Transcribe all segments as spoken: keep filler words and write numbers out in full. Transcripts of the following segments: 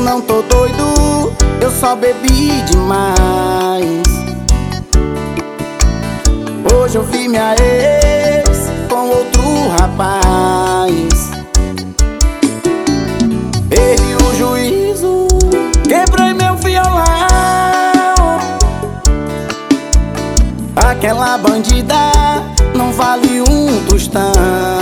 não tô doido, eu só bebi demais. Hoje eu vi minha ex com outro rapaz. Perdi o juízo, quebrei meu violão. Aquela bandida não vale um tostão.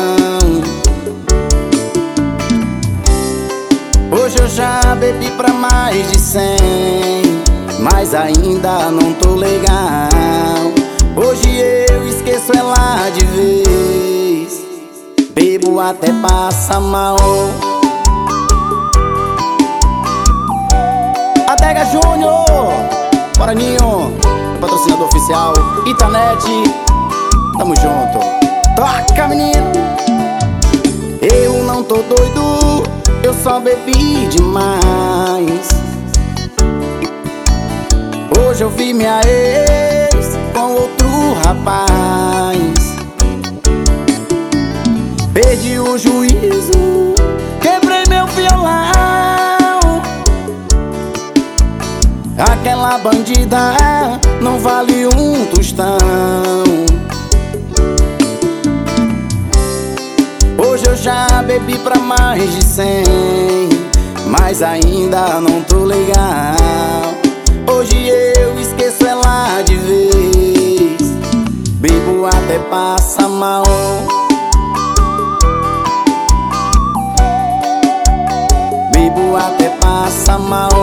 Hoje eu já bebi pra mais de cem, mas ainda não tô legal. Hoje eu esqueço ela de vez, bebo até passa mal. Adega Júnior, Guaraninho, patrocinador oficial, Itanet, tamo junto. Toca, menino! Eu não tô doido, eu só bebi demais. Hoje eu vi minha ex com outro rapaz. Perdi o juízo, quebrei meu violão. Aquela bandida não vale um tostão. Hoje eu já bebi pra mais de cem, mas ainda não tô legal. Hoje eu esqueço ela de vez, bebo até passa mal. Bebo até passa mal.